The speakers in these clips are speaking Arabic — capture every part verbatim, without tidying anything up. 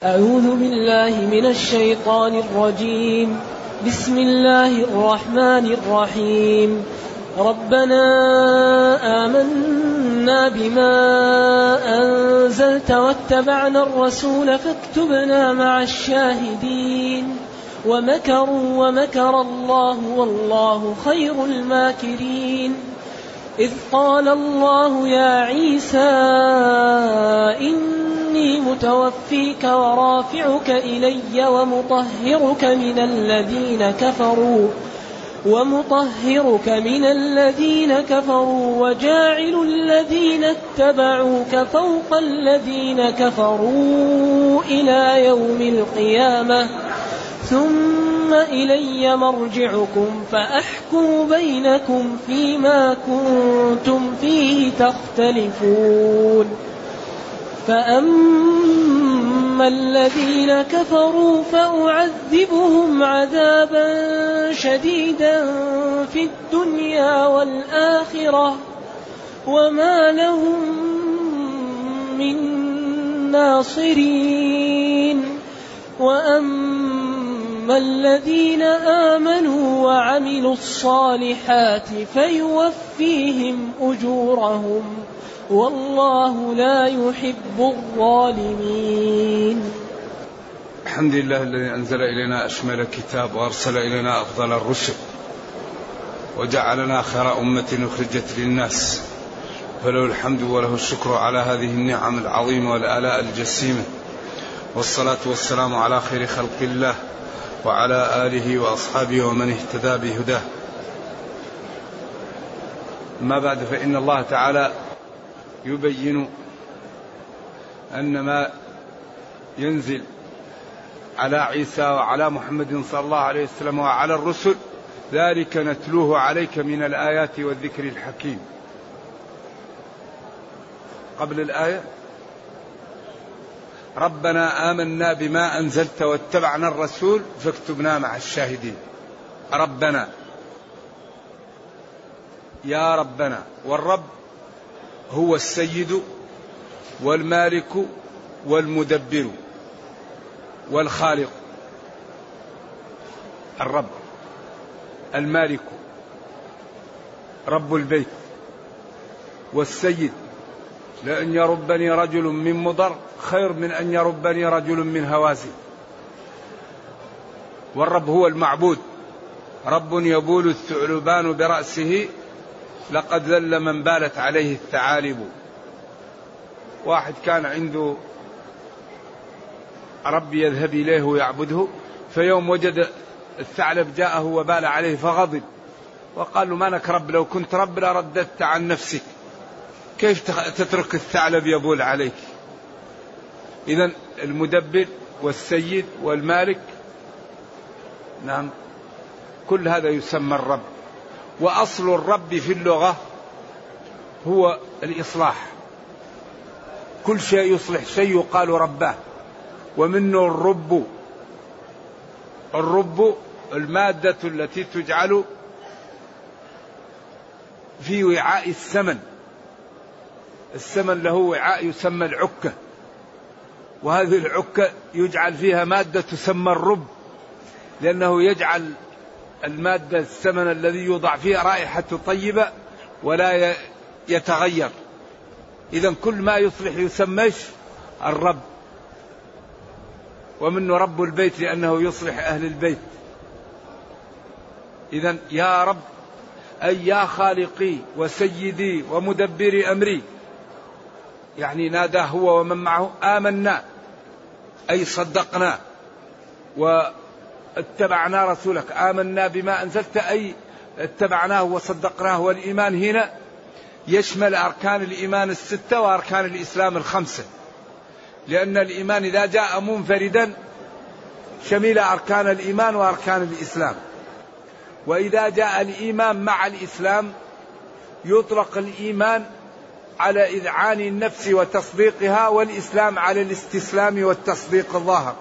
أعوذ بالله من الشيطان الرجيم. بسم الله الرحمن الرحيم. ربنا آمنا بما أنزلت واتبعنا الرسول فاكتبنا مع الشاهدين. ومكروا ومكر الله والله خير الماكرين. إذ قال الله يا عيسى إني متوفيك ورافعك إلي ومطهرك من الذين كفروا ومطهرك من الذين كفروا وجاعل الذين اتبعوك فوق الذين كفروا إلى يوم القيامة ثم إلي مرجعكم فأحكم بينكم فيما كنتم فيه تختلفون. فأما الذين كفروا فأعذبهم عذابا شديدا في الدنيا والآخرة وما لهم من ناصرين. وأما الذين آمنوا وعملوا الصالحات فيوفيهم أجورهم والله لا يحب الظالمين. الحمد لله الذي أنزل إلينا أشمل الكتاب وأرسل إلينا أفضل الرسل وجعلنا خير أمة أخرجت للناس، فله الحمد وله الشكر على هذه النعم العظيمة والآلاء الجسيمة، والصلاة والسلام على خير خلق الله وعلى آله وأصحابه ومن اهتدى بهداه. ما بعد، فإن الله تعالى يبين أن ما ينزل على عيسى وعلى محمد صلى الله عليه وسلم وعلى الرسل ذلك نتلوه عليك من الآيات والذكر الحكيم. قبل الآية ربنا آمنا بما أنزلت واتبعنا الرسول فاكتبنا مع الشاهدين. ربنا، يا ربنا، والرب هو السيد والمالك والمدبر والخالق. الرب المالك رب البيت، والسيد لأن يربني رجل من مضر خير من أن يربني رجل من هوازن. والرب هو المعبود، رب يبول الثعلبان برأسه لقد ذل من بالت عليه الثعالب. واحد كان عنده رب يذهب إليه ويعبده، فيوم وجد الثعلب جاءه وبال عليه فغضب وقال له: ما لك رب؟ لو كنت رب لرددت عن نفسك، كيف تترك الثعلب يبول عليك؟ إذن المدبر والسيد والمالك، نعم، كل هذا يسمى الرب. وأصل الرب في اللغة هو الإصلاح، كل شيء يصلح شيء يقال رباه، ومنه الرب. الرب المادة التي تجعل في وعاء السمن. السمن له وعاء يسمى العكة، وهذه العكة يجعل فيها مادة تسمى الرب، لأنه يجعل المادة السمن الذي يوضع فيها رائحة طيبة ولا يتغير. إذن كل ما يصلح يسميش الرب. ومنه رب البيت لأنه يصلح أهل البيت. إذن يا رب أي يا خالقي وسيدي ومدبري أمري، يعني ناداه هو ومن معه: آمنا أي صدقنا واتبعنا رسولك. آمنا بما أنزلت أي اتبعناه وصدقناه. والإيمان هنا يشمل أركان الإيمان الستة وأركان الإسلام الخمسة، لأن الإيمان إذا جاء منفردا شمل أركان الإيمان وأركان الإسلام، وإذا جاء الإيمان مع الإسلام يطلق الإيمان على إذعان النفس وتصديقها، والإسلام على الاستسلام والتصديق الظاهر.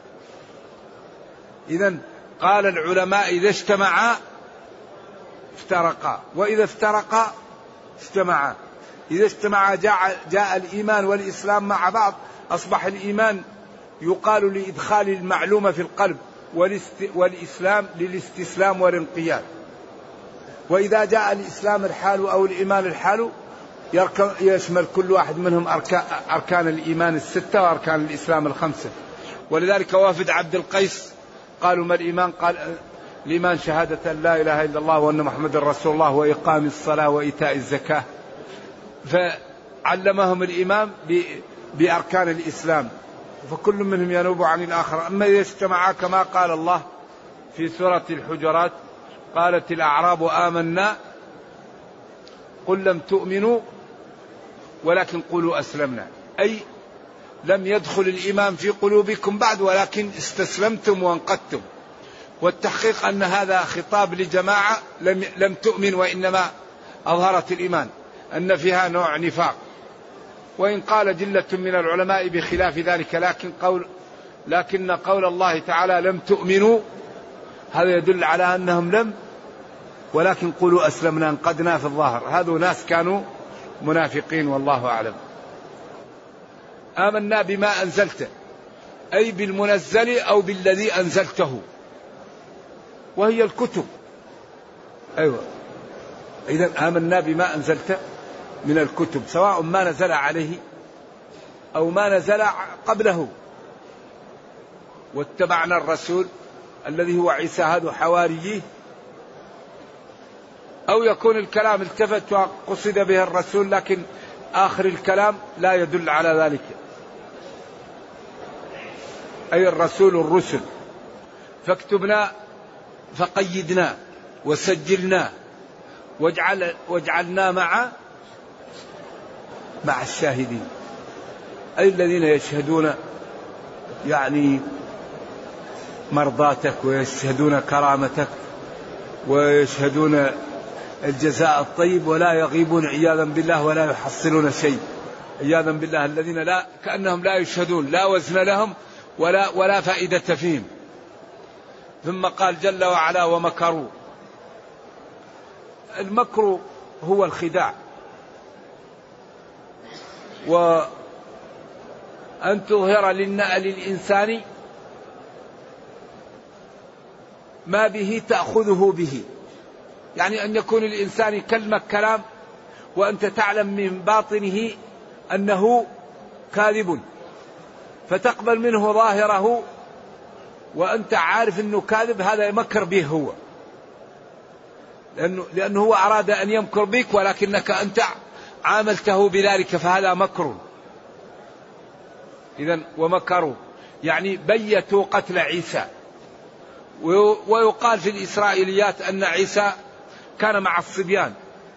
إذن قال العلماء: إذا اجتمعا افترقا، وإذا افترقا اجتمعا. إذا اجتمعا جاء, جاء الإيمان والإسلام مع بعض، أصبح الإيمان يقال لإدخال المعلومة في القلب، والإسلام للاستسلام والانقياد. وإذا جاء الإسلام الحال أو الإيمان الحال يشمل كل واحد منهم أركان الإيمان الستة وأركان الإسلام الخمسة. ولذلك وافد عبد القيس قالوا ما الإيمان؟ قال الإيمان شهادة لا إله إلا الله وأن محمد رسول الله وإقام الصلاة وإيتاء الزكاة. فعلمهم الإمام بأركان الإسلام، فكل منهم ينوب عن الآخر. أما إذا اجتمعا كما قال الله في سورة الحجرات قالت الأعراب آمنا قل لم تؤمنوا ولكن قولوا أسلمنا، أي لم يدخل الإيمان في قلوبكم بعد ولكن استسلمتم وانقدتم. والتحقيق أن هذا خطاب لجماعة لم, لم تؤمن وإنما أظهرت الإيمان، أن فيها نوع نفاق. وإن قال جلة من العلماء بخلاف ذلك، لكن قول لكن قول الله تعالى لم تؤمنوا هذا يدل على أنهم لم ولكن قولوا أسلمنا انقدنا في الظاهر. هذو ناس كانوا منافقين والله أعلم. آمنا بما أنزلته أي بالمنزل أو بالذي أنزلته، وهي الكتب. أيوة، إذن آمنا بما أنزلته من الكتب سواء ما نزل عليه أو ما نزل قبله. واتبعنا الرسول الذي هو عيسى هذا حواريه، أو يكون الكلام التفت وقصد به الرسول لكن آخر الكلام لا يدل على ذلك، أي الرسول الرسل. فاكتبنا فقيدنا وسجلنا واجعل واجعلنا مع مع الشاهدين، أي الذين يشهدون يعني مرضاتك ويشهدون كرامتك ويشهدون الجزاء الطيب ولا يغيبون عياذا بالله ولا يحصلون شيء عياذا بالله، الذين لا كأنهم لا يشهدون، لا وزن لهم ولا ولا فائدة فيهم. ثم قال جل وعلا ومكروا. المكر هو الخداع، وأن تظهر للإنسان ما به تأخذه به، يعني أن يكون الإنسان يكلمك كلام وأنت تعلم من باطنه أنه كاذب، فتقبل منه ظاهره وأنت عارف أنه كاذب، هذا يمكر به هو، لأنه, لأنه هو أراد أن يمكر بك ولكنك أنت عاملته بذلك، فهذا مكر. إذن ومكروا يعني بيتوا قتل عيسى. ويقال في الإسرائيليات أن عيسى كان مع الصبيان،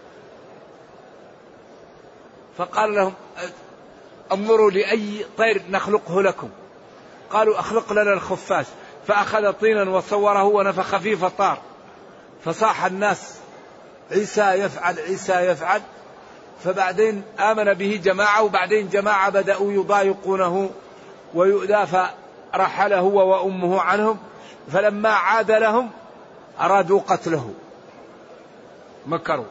فقال لهم انظروا لأي طير نخلقه لكم، قالوا أخلق لنا الخفاش، فأخذ طينا وصوره ونفخ فيه فطار، فصاح الناس عيسى يفعل عيسى يفعل. فبعدين آمن به جماعة، وبعدين جماعة بدأوا يضايقونه ويؤذى، فرحل هو وأمه عنهم، فلما عاد لهم أرادوا قتله، مكروا.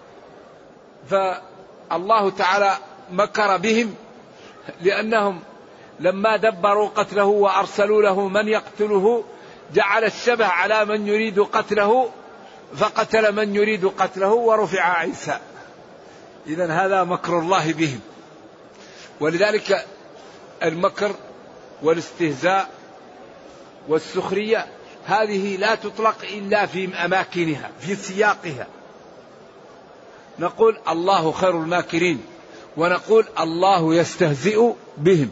فالله تعالى مكر بهم لأنهم لما دبروا قتله وأرسلوا له من يقتله جعل الشبه على من يريد قتله، فقتل من يريد قتله ورفع عيسى. إذن هذا مكر الله بهم. ولذلك المكر والاستهزاء والسخرية هذه لا تطلق إلا في أماكنها في سياقها. نقول الله خير الماكرين، ونقول الله يستهزئ بهم،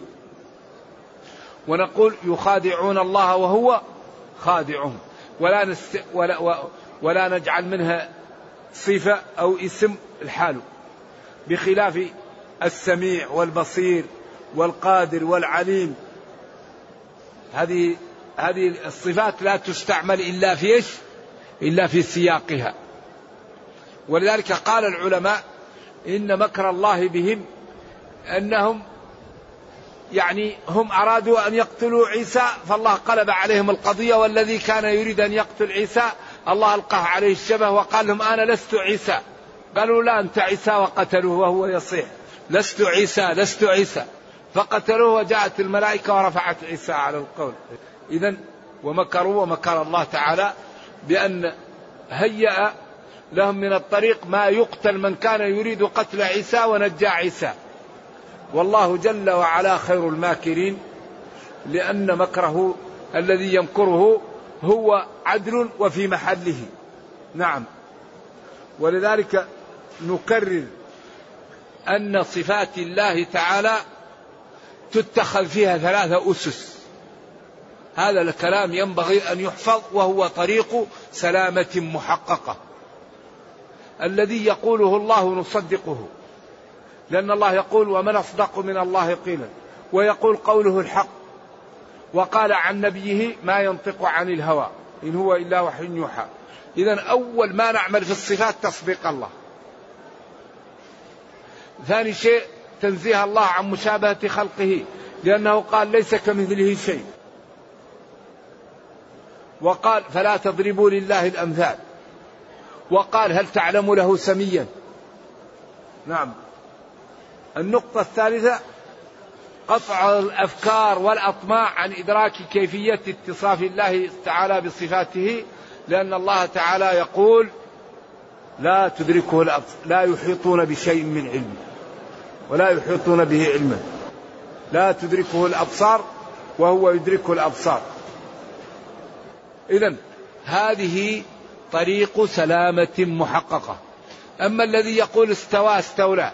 ونقول يخادعون الله وهو خادعهم، ولا, نست ولا, ولا نجعل منها صفة أو اسم الحال، بخلاف السميع والبصير والقادر والعليم. هذه هذه الصفات لا تستعمل إلا في إيش؟ إلا في سياقها. ولذلك قال العلماء إن مكر الله بهم أنهم يعني هم أرادوا أن يقتلوا عيسى، فالله قلب عليهم القضية، والذي كان يريد أن يقتل عيسى الله ألقاه عليه الشبه وقال لهم أنا لست عيسى، قالوا لا أنت عيسى، وقتلوه وهو يصيح لست عيسى لست عيسى، فقتلوه وجاءت الملائكة ورفعت عيسى على القول. إذن ومكروا ومكر الله تعالى بأن هيأ لهم من الطريق ما يقتل من كان يريد قتل عيسى ونجى عيسى. والله جل وعلا خير الماكرين، لأن مكره الذي يمكره هو عدل وفي محله. نعم. ولذلك نكرر أن صفات الله تعالى تتخذ فيها ثلاثة أسس. هذا الكلام ينبغي أن يحفظ، وهو طريق سلامة محققة. الذي يقوله الله نصدقه، لأن الله يقول ومن أصدق من الله قيلا، ويقول قوله الحق، وقال عن نبيه ما ينطق عن الهوى إن هو إلا وحي يوحى. إذن أول ما نعمل في الصفات تصديق الله. ثاني شيء تنزيه الله عن مشابهة خلقه، لأنه قال ليس كمثله شيء، وقال فلا تضربوا لله الأمثال، وقال هل تعلم له سميا. نعم. النقطة الثالثة قطع الأفكار والأطماع عن إدراك كيفية اتصاف الله تعالى بصفاته، لأن الله تعالى يقول لا تدركه الأبصار، لا يحيطون بشيء من علمه ولا يحيطون به علما، لا تدركه الأبصار وهو يدرك الأبصار. إذن هذه طريق سلامة محققة. أما الذي يقول استوى استولى،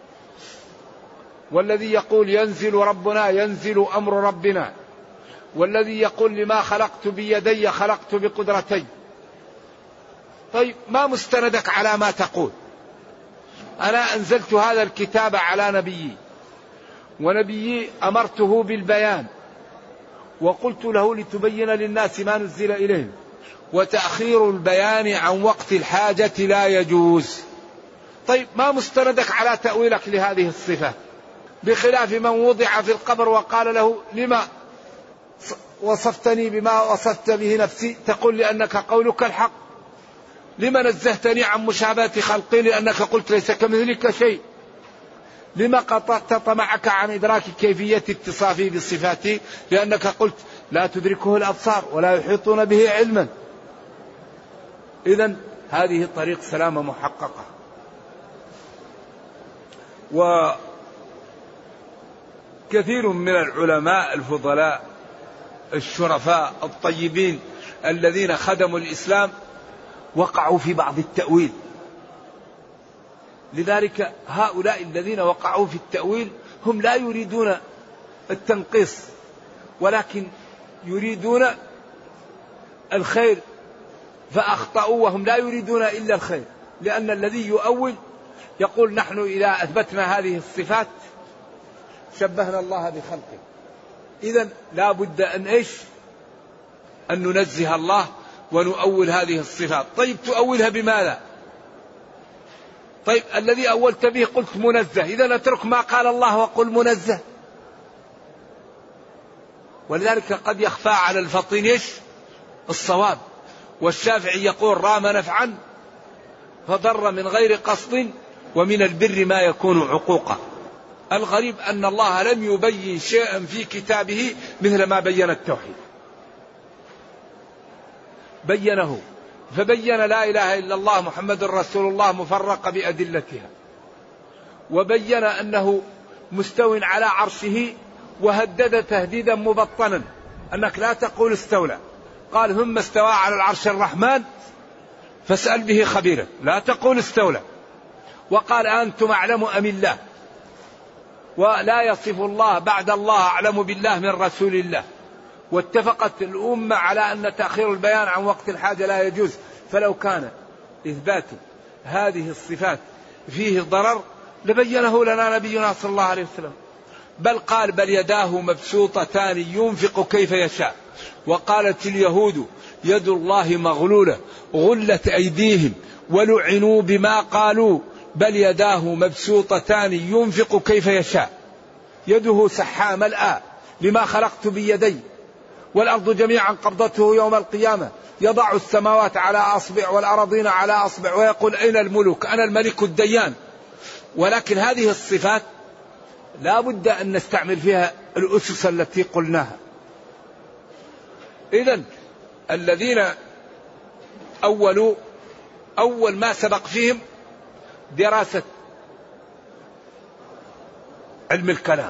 والذي يقول ينزل ربنا ينزل أمر ربنا، والذي يقول لما خلقت بيدي خلقت بقدرتي، طيب ما مستندك على ما تقول؟ أنا أنزلت هذا الكتاب على نبيي، ونبيي أمرته بالبيان وقلت له لتبين للناس ما نزل إليهم، وتأخير البيان عن وقت الحاجة لا يجوز. طيب ما مستندك على تأويلك لهذه الصفة؟ بخلاف من وضع في القبر وقال له لما وصفتني بما وصفت به نفسي، تقول لأنك قولك الحق. لما نزهتني عن مشابهة خلقي؟ لأنك قلت ليس كمثلك شيء. لما قطعت طمعك عن إدراك كيفية اتصافي بصفاتي؟ لأنك قلت لا تدركه الأبصار ولا يحيطون به علما. إذن هذه طريق سلامة محققة. وكثير من العلماء الفضلاء الشرفاء الطيبين الذين خدموا الإسلام وقعوا في بعض التأويل. لذلك هؤلاء الذين وقعوا في التأويل هم لا يريدون التنقيص، ولكن يريدون الخير، فأخطأوا وهم لا يريدون إلا الخير. لأن الذي يؤول يقول نحن إذا أثبتنا هذه الصفات شبهنا الله بخلقه. إذن لا بد أن إيش؟ أن ننزه الله ونؤول هذه الصفات. طيب تؤولها بماذا؟ طيب الذي أولت به قلت منزه، إذا اترك ما قال الله وقل منزه. ولذلك قد يخفى على الفطين إيش؟ الصواب. والشافعي يقول رام نفعا فضر من غير قصد ومن البر ما يكون عقوقا. الغريب أن الله لم يبين شيئا في كتابه مثل ما بين التوحيد، بينه، فبين لا إله إلا الله محمد رسول الله مفرق بأدلتها، وبين أنه مستو على عرشه، وهدد تهديدا مبطنا أنك لا تقول استولى. قال ثم استوى على العرش الرحمن فاسأل به خبيرا، لا تقول استولى. وقال أنتم أعلم أم الله، ولا يصف الله بعد الله أعلم بالله من رسول الله. واتفقت الأمة على أن تأخير البيان عن وقت الحاجة لا يجوز. فلو كان إثبات هذه الصفات فيه ضرر لبينه لنا نبينا صلى الله عليه وسلم، بل قال بل يداه مبسوطتان ينفق كيف يشاء. وقالت اليهود يد الله مغلولة غلت أيديهم ولعنوا بما قالوا بل يداه مبسوطتان ينفق كيف يشاء. يده سحاء ملأى لما خلقت بيدي، والأرض جميعا قبضته يوم القيامة، يضع السماوات على أصبع والأراضين على أصبع، ويقول أين الملك أنا الملك الديان. ولكن هذه الصفات لا بد أن نستعمل فيها الأسس التي قلناها. إذن الذين أولوا أول ما سبق فيهم دراسة علم الكلام،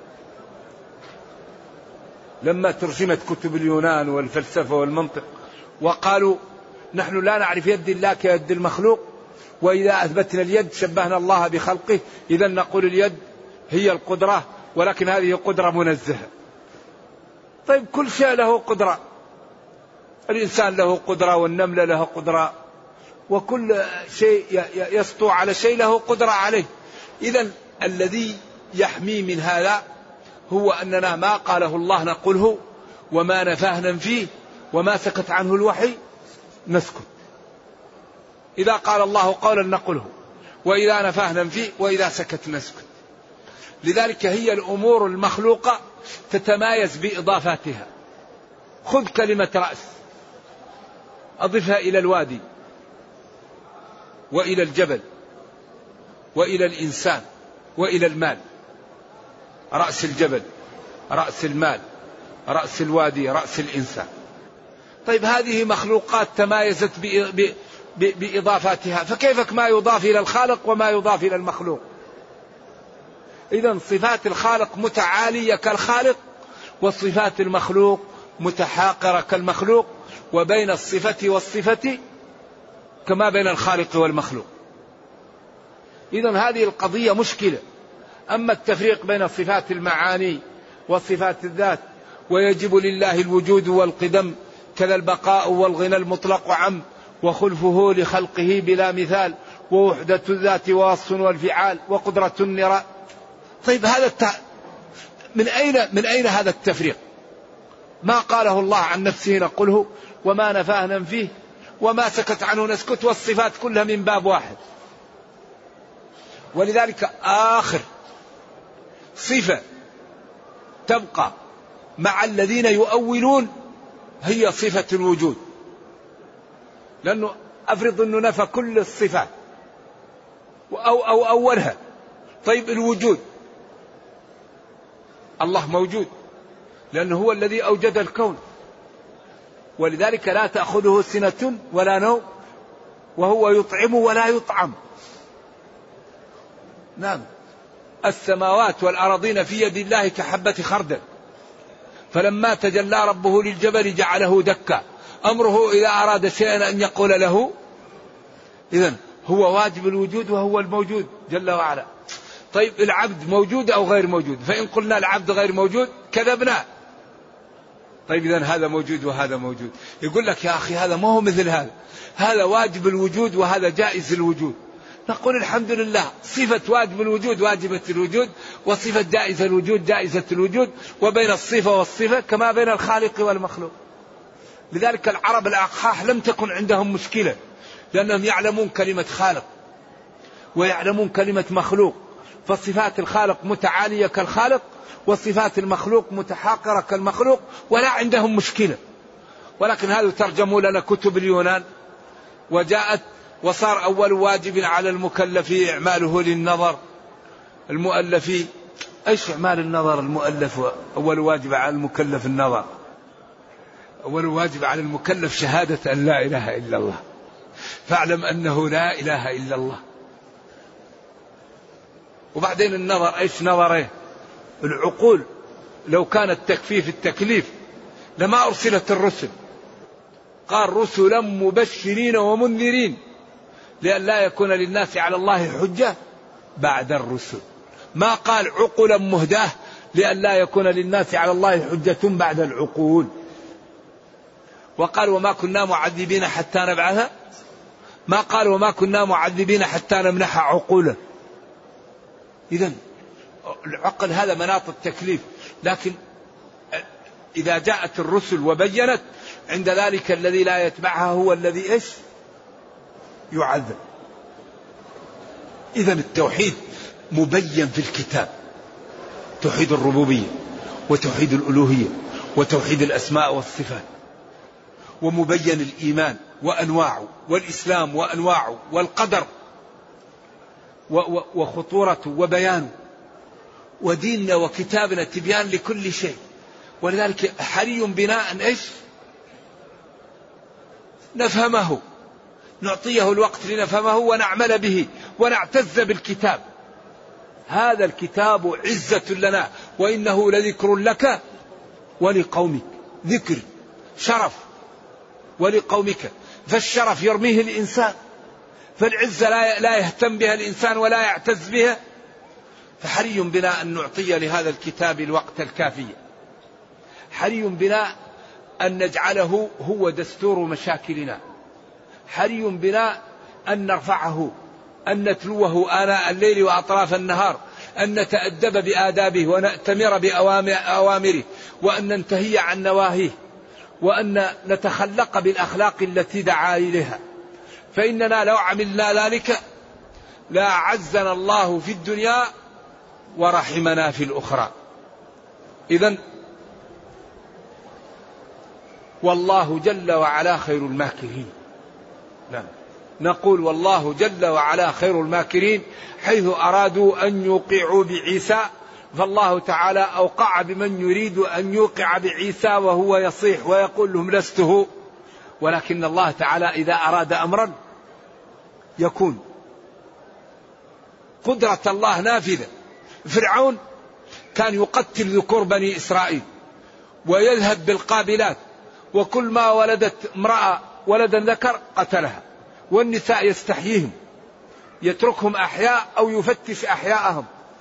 لما ترجمت كتب اليونان والفلسفة والمنطق وقالوا نحن لا نعرف يد الله كيد المخلوق، وإذا أثبتنا اليد شبهنا الله بخلقه، إذا نقول اليد هي القدرة، ولكن هذه قدرة منزهة. طيب كل شيء له قدرة، الإنسان له قدرة، والنملة له قدرة، وكل شيء يسطو على شيء له قدرة عليه. إذن الذي يحمي من هذا هو أننا ما قاله الله نقوله، وما نفاه ننفيه، وما سكت عنه الوحي نسكت. إذا قال الله قولا نقوله، وإذا نفاه ننفيه، وإذا سكت نسكت. لذلك هي الأمور المخلوقة تتمايز بإضافاتها. خذ كلمة رأس أضفها إلى الوادي وإلى الجبل وإلى الإنسان وإلى المال. رأس الجبل، رأس المال، رأس الوادي، رأس الإنسان. طيب هذه مخلوقات تمايزت بإضافاتها، فكيف ما يضاف إلى الخالق وما يضاف إلى المخلوق؟ إذن صفات الخالق متعالية كالخالق، وصفات المخلوق متحاقرة كالمخلوق، وبين الصفة والصفة كما بين الخالق والمخلوق. إذن هذه القضية مشكلة. أما التفريق بين صفات المعاني وصفات الذات، ويجب لله الوجود والقدم، كذا البقاء والغنى المطلق عم، وخلفه لخلقه بلا مثال، ووحدة الذات ووصف والفعال، وقدرة النراء. طيب هذا الت... من أين من أين هذا التفريق؟ ما قاله الله عن نفسه نقوله، وما نفاه ننفيه، وما سكت عنه نسكت، والصفات كلها من باب واحد. ولذلك آخر صفة تبقى مع الذين يؤولون هي صفة الوجود، لأنه أفرض أنه نفى كل الصفات أو, أو أولها. طيب الوجود، الله موجود لأنه هو الذي أوجد الكون، ولذلك لا تأخذه سنة ولا نوم، وهو يطعم ولا يطعم. نعم، السماوات والأراضين في يد الله كحبة خردل، فلما تجلى ربه للجبل جعله دكا، أمره إذا أراد شيئا أن يقول له. إذن هو واجب الوجود وهو الموجود جل وعلا. طيب العبد موجود أو غير موجود؟ فإن قلنا العبد غير موجود كذبنا. طيب إذن هذا موجود وهذا موجود. يقول لك يا أخي هذا ما هو مثل هذا، هذا واجب الوجود وهذا جائز الوجود. نقول الحمد لله، صفة واجب الوجود واجبة الوجود، وصفة جائزة الوجود جائزة الوجود، وبين الصفة والصفة كما بين الخالق والمخلوق. لذلك العرب الأقحاح لم تكن عندهم مشكلة، لأنهم يعلمون كلمة خالق ويعلمون كلمة مخلوق، فصفات الخالق متعالية كالخالق، وصفات المخلوق متحاقرة كالمخلوق، ولا عندهم مشكلة. ولكن هذا ترجموا لنا كتب اليونان، وجاءت وصار أول واجب على المكلف إعماله للنظر. المؤلف أيش إعمال النظر؟ المؤلف أول واجب على المكلف النظر. أول واجب على المكلف شهادة أن لا إله إلا الله، فاعلم أنه لا إله إلا الله. وبعدين النظر أيش نظره؟ العقول لو كانت تكفي في التكليف لما أرسلت الرسل. قال رسلا مبشرين ومنذرين لئلا يكون للناس على الله حجة بعد الرسل. ما قال عقلا مهداه لئلا يكون للناس على الله حجة بعد العقول. وقال وما كنا معذبين حتى نبعث، ما قال وما كنا معذبين حتى نمنح عقولا. إذن العقل هذا مناط التكليف، لكن إذا جاءت الرسل وبينت عند ذلك الذي لا يتبعها هو الذي إيش؟ يعذب. إذن التوحيد مبين في الكتاب، توحيد الربوبية وتوحيد الألوهية وتوحيد الأسماء والصفات، ومبين الإيمان وأنواعه، والإسلام وأنواعه، والقدر وخطورته وبيانه، وديننا وكتابنا تبيان لكل شيء. ولذلك حري بنا أن إيش نفهمه، نعطيه الوقت لنفهمه ونعمل به ونعتز بالكتاب. هذا الكتاب عزة لنا وإنه لذكر لك ولقومك. ذكر شرف ولقومك، فالشرف يرميه الإنسان، فالعزة لا يهتم بها الإنسان ولا يعتز بها. فحري بنا أن نعطي لهذا الكتاب الوقت الكافي. حري بنا أن نجعله هو دستور مشاكلنا. حري بنا أن نرفعه، أن نتلوه آناء الليل وأطراف النهار، أن نتأدب بآدابه ونأتمر بأوامره، وأن ننتهي عن نواهيه، وأن نتخلق بالأخلاق التي دعا إليها. فإننا لو عملنا ذلك لا أعزنا الله في الدنيا ورحمنا في الأخرى. إذن والله جل وعلا خير الماكرين. نعم. نقول والله جل وعلا خير الماكرين، حيث أرادوا أن يوقعوا بعيسى فالله تعالى أوقع بمن يريد أن يوقع بعيسى وهو يصيح ويقول لهم لسته. ولكن الله تعالى إذا أراد أمرا يكون. قدرة الله نافذة. فرعون كان يقتل ذكور بني إسرائيل ويذهب بالقابلات، وكل ما ولدت امرأة ولدا ذكر قتلها، والنساء يستحييهم، يتركهم أحياء أو يفتش أحياءهم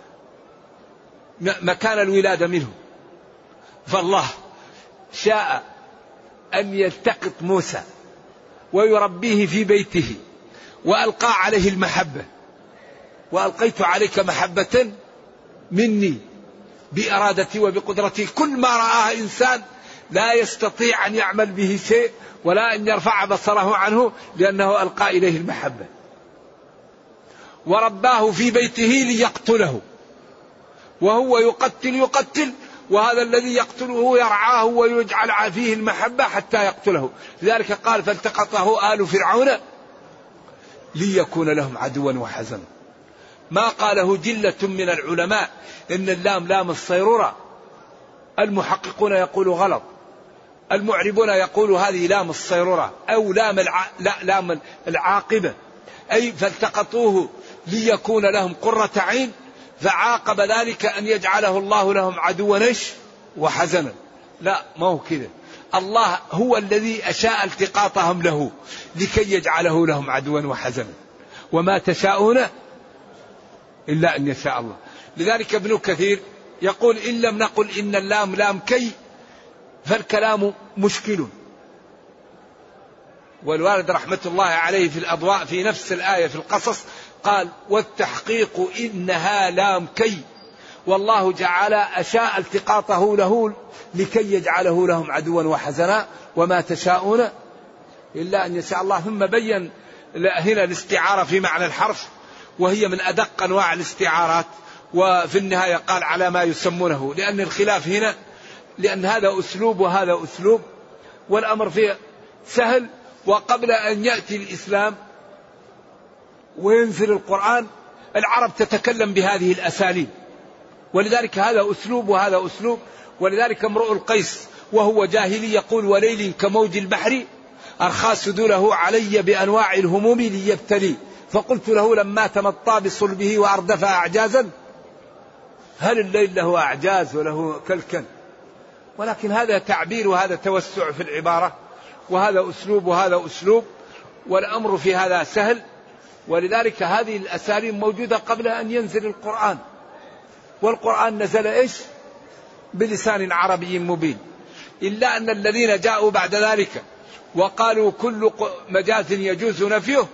مكان الولادة منهم. فالله شاء أن يلتقط موسى ويربيه في بيته وألقى عليه المحبة، وألقيت عليك محبة مني بإرادتي وبقدرتي. كل ما رآه إنسان لا يستطيع أن يعمل به شيء ولا أن يرفع بصره عنه، لأنه ألقى إليه المحبة. ورباه في بيته ليقتله، وهو يقتل يقتل، وهذا الذي يقتله يرعاه ويجعل فيه المحبة حتى يقتله. لذلك قال فالتقطه آل فرعون ليكون لهم عدوا وحزنا. ما قاله جلة من العلماء إن اللام لام الصيرورة. المحققون يقولوا غلط، المعربون يقولوا هذه لام الصيرورة أو لام الع... لا لام العاقبة، أي فالتقطوه ليكون لهم قرة عين، فعاقب ذلك أن يجعله الله لهم عدوا وحزنا. لا، ما هو كذا. الله هو الذي أشاء التقاطهم له لكي يجعله لهم عدوا وحزنا، وما تشاءون إلا أن يشاء الله. لذلك ابن كثير يقول إن لم نقل إن اللام لام كي فالكلام مشكل. والوالد رحمة الله عليه في الأضواء في نفس الآية في القصص قال والتحقيق إنها لام كي، والله جعل أشاء التقاطه له لكي يجعله لهم عدوا وحزنا وما تشاءون إلا أن يشاء الله. ثم بين هنا الاستعارة في معنى الحرف، وهي من أدق أنواع الاستعارات، وفي النهاية قال على ما يسمونه، لأن الخلاف هنا لأن هذا أسلوب وهذا أسلوب، والأمر فيه سهل. وقبل أن يأتي الإسلام وينزل القرآن العرب تتكلم بهذه الأساليب، ولذلك هذا أسلوب وهذا أسلوب. ولذلك امرؤ القيس وهو جاهلي يقول وليل كموج البحر أرخى سدوله علي بأنواع الهموم ليبتلي، فقلت له لما تمطى بصلبه وأردف أعجازا هل الليل له أعجاز وله كلكن. ولكن هذا تعبير وهذا توسع في العبارة، وهذا أسلوب وهذا أسلوب، والأمر في هذا سهل. ولذلك هذه الأساليب موجودة قبل أن ينزل القرآن، والقرآن نزل إيش بلسان عربي مبين. إلا أن الذين جاءوا بعد ذلك وقالوا كل مجاز يجوز نفيه،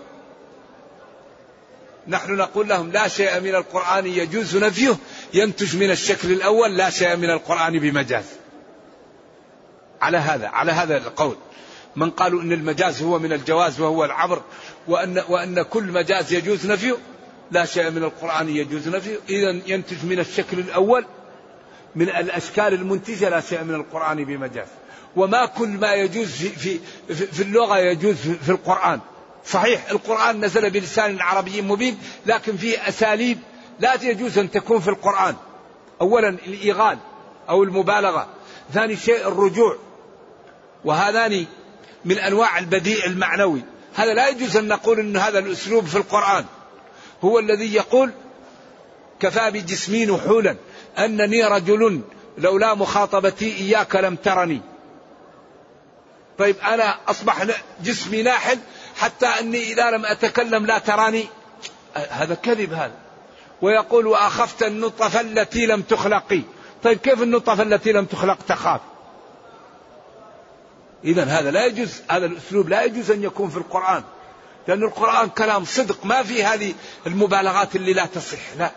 نحن نقول لهم لا شيء من القرآن يجوز نفيه ينتج من الشكل الأول لا شيء من القرآن بمجاز. على هذا على هذا القول من قالوا إن المجاز هو من الجواز وهو العبر، وأن وأن كل مجاز يجوز نفيه لا شيء من القرآن يجوز نفيه، إذن ينتج من الشكل الأول من الأشكال المنتجة لا شيء من القرآن بمجاز. وما كل ما يجوز في في في اللغة يجوز في القرآن. صحيح القرآن نزل بلسان عربي مبين، لكن فيه أساليب لا يجوز أن تكون في القرآن. أولا الإيغال أو المبالغة، ثاني شيء الرجوع، وهذان من أنواع البديع المعنوي. هذا لا يجوز أن نقول أن هذا الأسلوب في القرآن. هو الذي يقول كفى بجسمي نحولا أنني رجل لولا مخاطبتي إياك لم ترني. طيب أنا أصبح جسمي ناحل حتى أني إذا لم أتكلم لا تراني، هذا كذب هذا. ويقول وأخفت النطفة التي لم تخلقي. طيب كيف النطفة التي لم تخلق تخاف؟ إذن هذا لا يجوز، هذا الأسلوب لا يجوز أن يكون في القرآن، لأن القرآن كلام صدق ما في هذه المبالغات اللي لا تصح. لا.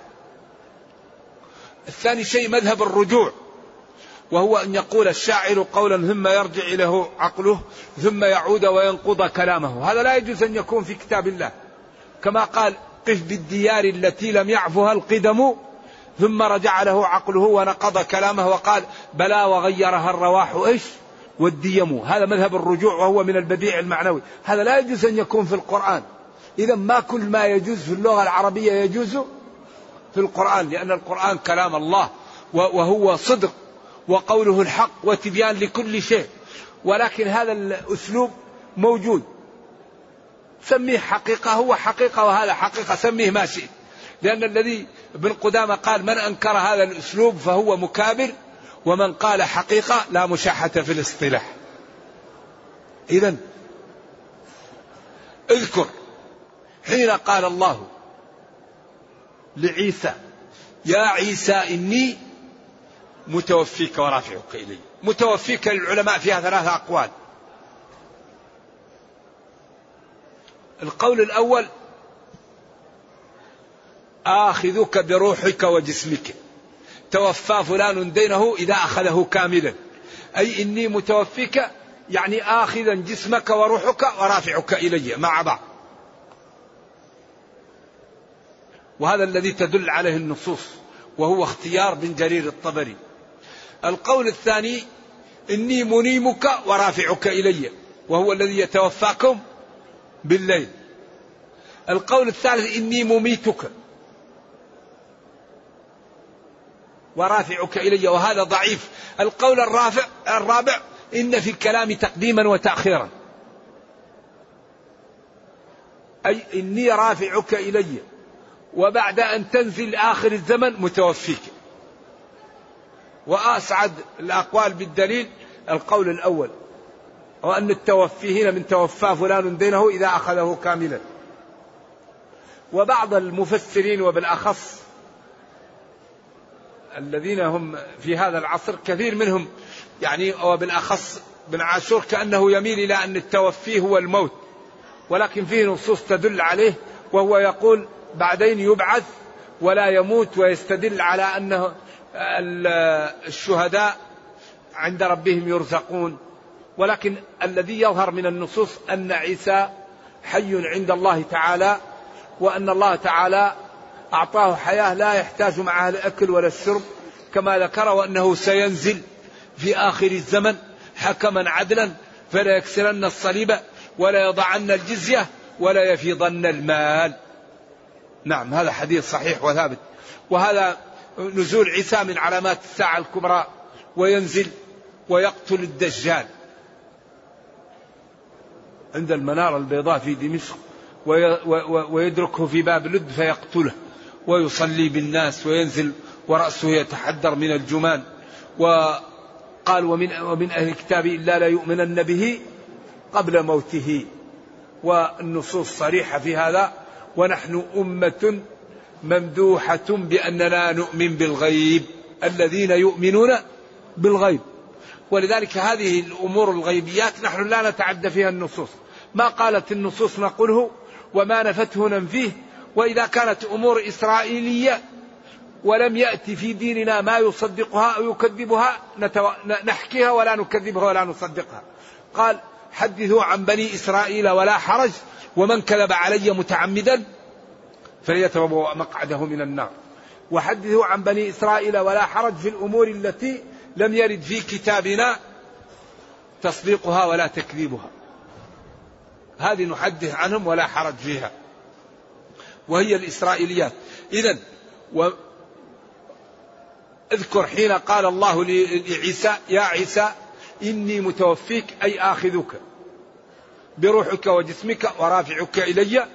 الثاني شيء مذهب الرجوع، وهو أن يقول الشاعر قولا ثم يرجع إليه عقله ثم يعود وينقض كلامه. هذا لا يجوز أن يكون في كتاب الله، كما قال قف بالديار التي لم يعفها القدم ثم رجع له عقله ونقض كلامه وقال بلى وغيرها الرواح إيش والديم. هذا مذهب الرجوع وهو من البديع المعنوي. هذا لا يجوز أن يكون في القرآن. إذا ما كل ما يجوز في اللغة العربية يجوز في القرآن، لأن القرآن كلام الله وهو صدق وقوله الحق وتبيان لكل شيء. ولكن هذا الأسلوب موجود، سميه حقيقة، هو حقيقة وهذا حقيقة، سميه ما شئت. لأن الذي ابن قدامة قال من أنكر هذا الأسلوب فهو مكابر، ومن قال حقيقة لا مشاحة في الاصطلاح. إذن اذكر حين قال الله لعيسى يا عيسى إني متوفيك ورافعك إلي. متوفيك للعلماء فيها ثلاثة أقوال. القول الأول آخذك بروحك وجسمك، توفى فلان دينه إذا أخذه كاملا، أي إني متوفيك يعني آخذا جسمك وروحك ورافعك إلي مع بعض. وهذا الذي تدل عليه النصوص، وهو اختيار بن جرير الطبري. القول الثاني إني منيمك ورافعك إلي، وهو الذي يتوفاكم بالليل. القول الثالث إني مميتك ورافعك إلي، وهذا ضعيف. القول الرافع الرابع إن في الكلام تقديما وتأخيرا، أي إني رافعك إلي وبعد أن تنزل آخر الزمن متوفيك. وأسعد الأقوال بالدليل القول الأول، وأن التوفي هنا من توفى فلان دينه إذا أخذه كاملا. وبعض المفسرين وبالأخص الذين هم في هذا العصر كثير منهم يعني وبالأخص بن عاشور كأنه يميل إلى أن التوفي هو الموت، ولكن فيه نصوص تدل عليه، وهو يقول بعدين يبعث ولا يموت، ويستدل على أنه الشهداء عند ربهم يرزقون. ولكن الذي يظهر من النصوص أن عيسى حي عند الله تعالى، وأن الله تعالى أعطاه حياة لا يحتاج معها الأكل ولا الشرب كما ذكر، وأنه سينزل في آخر الزمن حكما عدلا فلا يكسرن الصليب ولا يضعن الجزية ولا يفيضن المال. نعم هذا حديث صحيح وثابت. وهذا نزول عيسى من علامات الساعة الكبرى، وينزل ويقتل الدجال عند المنارة البيضاء في دمشق، ويدركه في باب لد فيقتله ويصلي بالناس وينزل ورأسه يتحدر من الجمان. وقال ومن, ومن أهل الكتاب إلا لا يؤمنن به قبل موته. والنصوص صريحة في هذا. ونحن أمة ممدوحة بأننا نؤمن بالغيب، الذين يؤمنون بالغيب. ولذلك هذه الأمور الغيبيات نحن لا نتعدى فيها النصوص، ما قالت النصوص نقوله وما نفته ننفيه. وإذا كانت أمور إسرائيلية ولم يأتي في ديننا ما يصدقها أو يكذبها نحكيها ولا نكذبها ولا نصدقها. قال حدثوا عن بني إسرائيل ولا حرج، ومن كذب علي متعمدا فليتبوأ مقعده من النار. وحدثوا عن بني إسرائيل ولا حرج في الأمور التي لم يرد في كتابنا تصديقها ولا تكذيبها، هذه نحدث عنهم ولا حرج فيها، وهي الإسرائيليات. إذن و اذكر حين قال الله لعيسى يا عيسى إني متوفيك أي آخذك بروحك وجسمك ورافعك إلي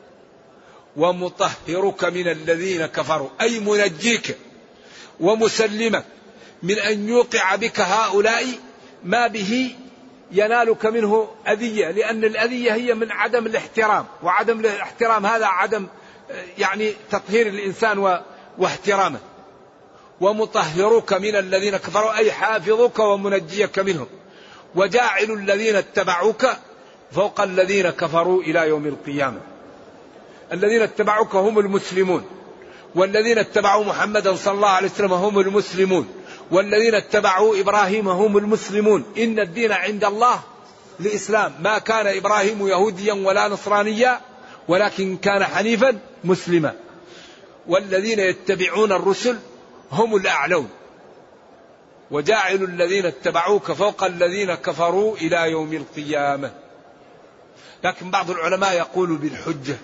ومطهرك من الذين كفروا أي منجيك ومسلمك من أن يوقع بك هؤلاء ما به ينالك منه أذية، لأن الأذية هي من عدم الاحترام، وعدم الاحترام هذا عدم يعني تطهير الإنسان واحترامه. ومطهرك من الذين كفروا أي حافظك ومنجيك منهم، وجاعل الذين اتبعوك فوق الذين كفروا إلى يوم القيامة. الذين اتبعوك هم المسلمون، والذين اتبعوا محمدا صلى الله عليه وسلم هم المسلمون، والذين اتبعوا إبراهيم هم المسلمون. إن الدين عند الله الإسلام، ما كان إبراهيم يهوديا ولا نصرانيا ولكن كان حنيفا مسلما. والذين يتبعون الرسل هم الأعلون، وجاعل الذين اتبعوك فوق الذين كفروا إلى يوم القيامة. لكن بعض العلماء يقول بالحجة،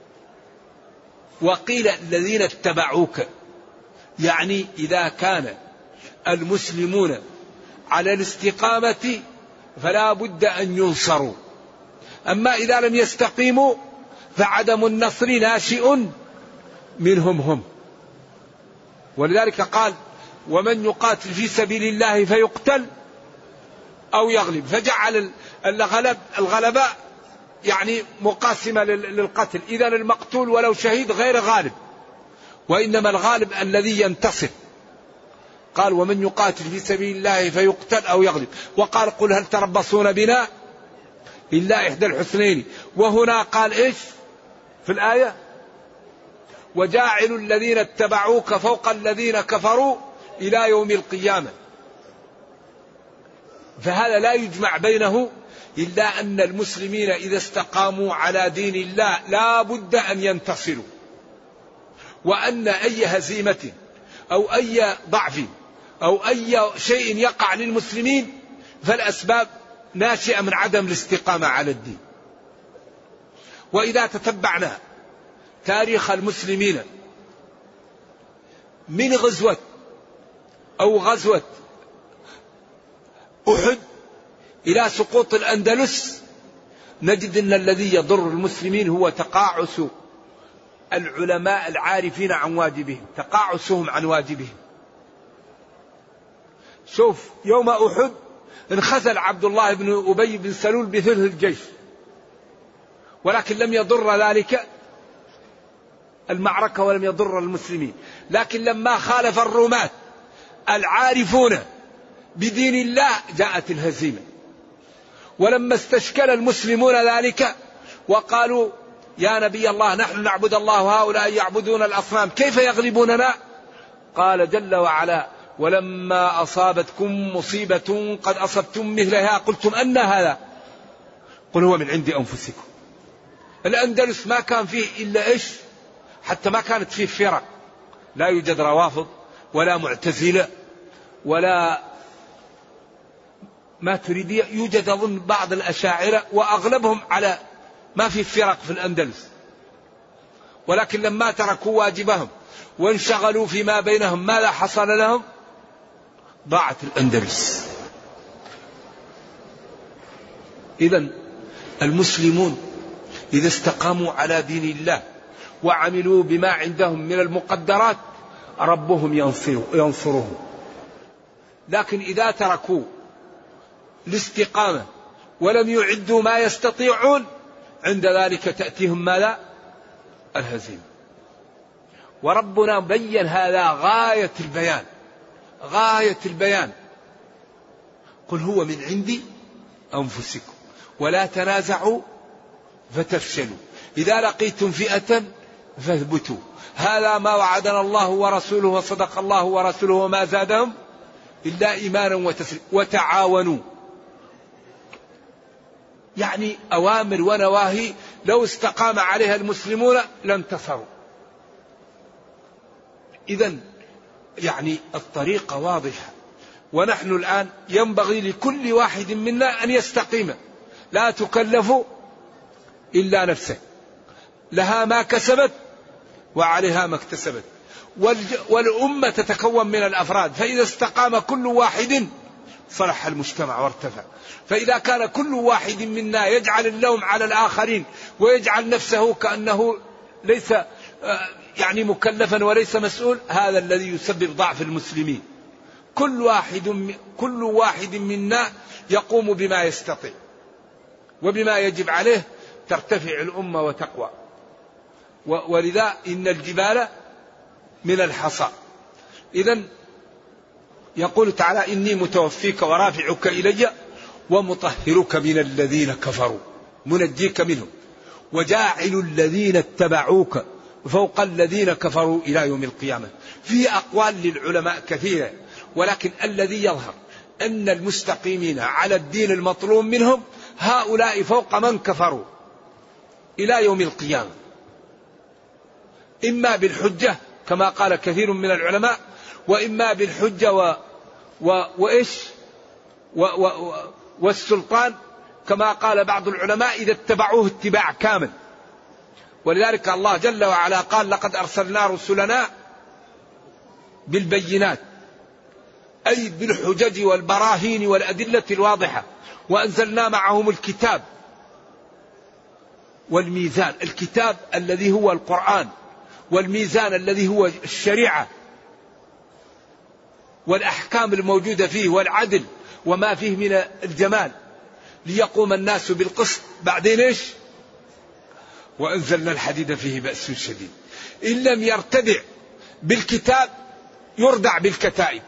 وقيل الذين اتبعوك يعني إذا كان المسلمون على الاستقامة فلا بد أن ينصروا، أما إذا لم يستقيموا فعدم النصر ناشئ منهم هم. ولذلك قال ومن يقاتل في سبيل الله فيقتل أو يغلب، فجعل الغلب الغلباء يعني مقاسمة للقتل، إذا المقتول ولو شهيد غير غالب، وإنما الغالب الذي ينتصر. قال ومن يقاتل في سبيل الله فيقتل أو يغلب. وقال قل هل تربصون بنا إلا إحدى الحسنين. وهنا قال إيش في الآية وجاعل الذين اتبعوك فوق الذين كفروا إلى يوم القيامة. فهذا لا يجمع بينه إلا أن المسلمين إذا استقاموا على دين الله لا بد أن ينتصروا، وأن أي هزيمة أو أي ضعف أو أي شيء يقع للمسلمين فالأسباب ناشئة من عدم الاستقامة على الدين. وإذا تتبعنا تاريخ المسلمين من غزوة أو غزوة أحد إلى سقوط الأندلس نجد أن الذي يضر المسلمين هو تقاعس العلماء العارفين عن واجبهم، تقاعسهم عن واجبهم. شوف يوم أحد انخزل عبد الله بن أبي بن سلول بثلث الجيش، ولكن لم يضر ذلك المعركة ولم يضر المسلمين. لكن لما خالف الرماة العارفون بدين الله جاءت الهزيمة. ولما استشكل المسلمون ذلك وقالوا يا نبي الله نحن نعبد الله وهؤلاء يعبدون الأصنام كيف يغلبوننا؟ قال جل وعلا ولما أصابتكم مصيبة قد أصبتم مثلها قلتم أن هذا قل هو من عند أنفسكم. الأندلس ما كان فيه إلا إيش؟ حتى ما كانت فيه فرق، لا يوجد روافض ولا معتزلة ولا ما تريدية، يوجد أظن بعض الأشاعرة وأغلبهم على ما في فرق في الأندلس. ولكن لما تركوا واجبهم وانشغلوا فيما بينهم ماذا حصل لهم؟ ضاعت الأندلس. إذن المسلمون إذا استقاموا على دين الله وعملوا بما عندهم من المقدرات ربهم ينصرهم. لكن إذا تركوا الاستقامة ولم يعدوا ما يستطيعون عند ذلك تأتيهم ماذا؟ الهزيمة. وربنا بين هذا غاية البيان، غاية البيان. قل هو من عند أنفسكم ولا تنازعوا فتفشلوا إذا لقيتم فئة فاثبتوا هذا ما وعدنا الله ورسوله وصدق الله ورسوله وما زادهم إلا إيمانا وتسليما وتعاونوا. يعني أوامر ونواهي لو استقام عليها المسلمون لانتصروا. إذن يعني الطريقة واضحة، ونحن الآن ينبغي لكل واحد منا أن يستقيم. لا تكلف إلا نفسه، لها ما كسبت وعليها ما اكتسبت. والأمة تتكون من الأفراد، فإذا استقام كل واحد صلح المجتمع وارتفع. فإذا كان كل واحد منا يجعل اللوم على الآخرين ويجعل نفسه كأنه ليس يعني مكلفا وليس مسؤول، هذا الذي يسبب ضعف المسلمين. كل واحد كل واحد منا يقوم بما يستطيع وبما يجب عليه، ترتفع الأمة وتقوى. ولذا إن الجبال من الحصى. إذن يقول تعالى: إني متوفيك ورافعك إلي ومطهرك من الذين كفروا، منجيك منهم، وجاعل الذين اتبعوك فوق الذين كفروا إلى يوم القيامة. في أقوال للعلماء كثيرة، ولكن الذي يظهر أن المستقيمين على الدين المطلوب منهم هؤلاء فوق من كفروا إلى يوم القيامة، إما بالحجة كما قال كثير من العلماء، وإما بالحجة و و وإيش و و والسلطان كما قال بعض العلماء إذا اتبعوه اتباع كامل. ولذلك الله جل وعلا قال: لقد أرسلنا رسلنا بالبينات، أي بالحجج والبراهين والأدلة الواضحة، وأنزلنا معهم الكتاب والميزان. الكتاب الذي هو القرآن، والميزان الذي هو الشريعة والأحكام الموجودة فيه، والعدل وما فيه من الجمال، ليقوم الناس بالقسط. بعدين إيش؟ وأنزلنا الحديد فيه بأس شديد. إن لم يرتدع بالكتاب يردع بالكتائب.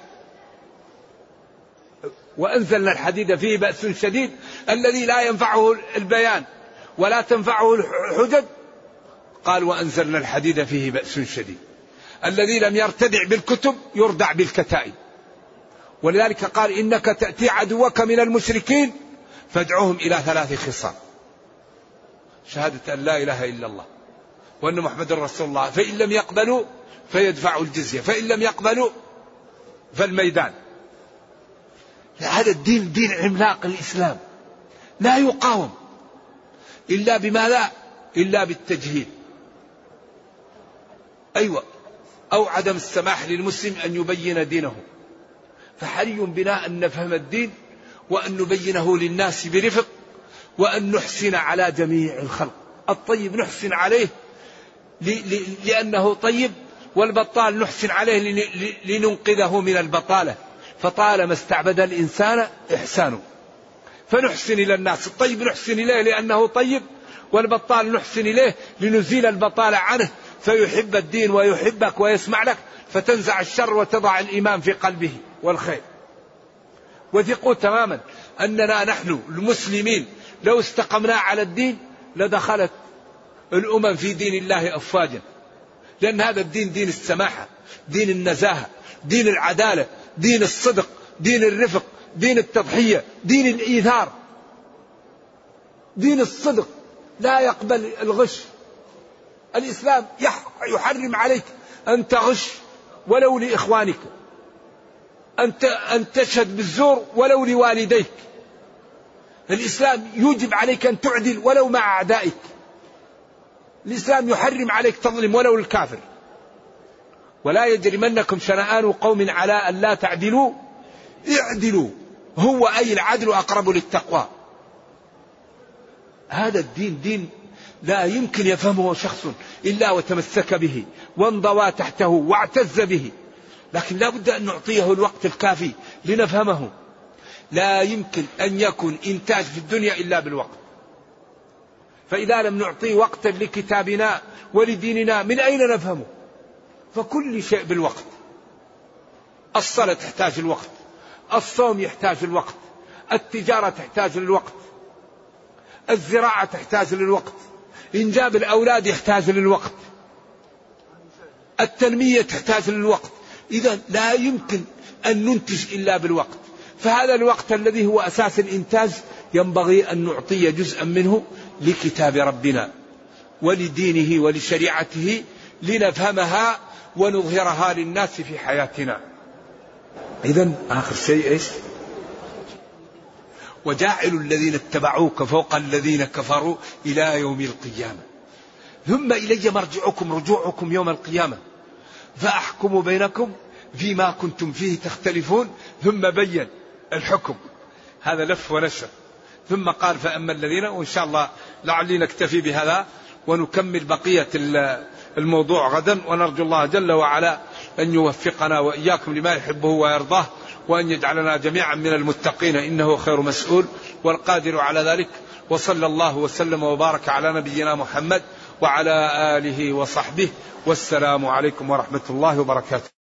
وأنزلنا الحديد فيه بأس شديد، الذي لا ينفعه البيان ولا تنفعه الحجج، قال: وأنزلنا الحديد فيه بأس شديد. الذي لم يرتدع بالكتب يردع بالكتائب. ولذلك قال: إنك تأتي عدوك من المشركين فادعوهم إلى ثلاث خصال: شهادة أن لا إله إلا الله وأن محمد رسول الله، فإن لم يقبلوا فيدفعوا الجزية، فإن لم يقبلوا فالميدان. هذا الدين دين عملاق الإسلام، لا يقاوم إلا بما لا إلا بالتجهيل، أيوة، أو عدم السماح للمسلم أن يبين دينه. فحري بنا أن نفهم الدين وأن نبينه للناس برفق، وأن نحسن على جميع الخلق. الطيب نحسن عليه لأنه طيب، والبطال نحسن عليه لننقذه من البطالة. فطالما استعبد الإنسان إحسانه، فنحسن إلى الناس. الطيب نحسن إليه لأنه طيب، والبطال نحسن إليه لنزيل البطالة عنه، فيحب الدين ويحبك ويسمع لك، فتنزع الشر وتضع الإيمان في قلبه والخير. وثقوا تماما أننا نحن المسلمين لو استقمنا على الدين لدخلت الأمم في دين الله أفواجا، لأن هذا الدين دين السماحة، دين النزاهة، دين العدالة، دين الصدق، دين الرفق، دين التضحية، دين الإيثار، دين الصدق، لا يقبل الغش. الإسلام يحرم عليك أن تغش ولو لإخوانك، أن تشهد بالزور ولو لوالديك. الإسلام يوجب عليك أن تعدل ولو مع أعدائك. الإسلام يحرم عليك تظلم ولو الكافر. ولا يجرمنكم شنآن قوم على أن لا تعدلوا اعدلوا، هو أي العدل أقرب للتقوى. هذا الدين دين لا يمكن يفهمه شخص إلا وتمسك به وانضوى تحته واعتز به، لكن لا بد أن نعطيه الوقت الكافي لنفهمه. لا يمكن أن يكون إنتاج في الدنيا إلا بالوقت. فإذا لم نعطي وقتا لكتابنا ولديننا من أين نفهمه؟ فكل شيء بالوقت. الصلاة تحتاج الوقت، الصوم يحتاج الوقت، التجارة تحتاج للوقت، الزراعة تحتاج للوقت، إنجاب الأولاد يحتاج للوقت، التنمية تحتاج للوقت. إذا لا يمكن أن ننتج إلا بالوقت. فهذا الوقت الذي هو أساس الإنتاج ينبغي أن نعطي جزءا منه لكتاب ربنا ولدينه ولشريعته لنفهمها ونظهرها للناس في حياتنا. إذن آخر شيء إيش؟ وجاعل الذين اتبعوك فوق الذين كفروا إلى يوم القيامة ثم إلي مرجعكم رجوعكم يوم القيامة فأحكم بينكم فيما كنتم فيه تختلفون، ثم بين الحكم. هذا لف ونشر. ثم قال فأما الذين، وإن شاء الله لعلي نكتفي بهذا ونكمل بقية الموضوع غدا، ونرجو الله جل وعلا أن يوفقنا وإياكم لما يحبه ويرضاه، وأن يجعلنا جميعا من المتقين، إنه خير مسؤول والقادر على ذلك. وصلى الله وسلم وبارك على نبينا محمد وعلى آله وصحبه، والسلام عليكم ورحمة الله وبركاته.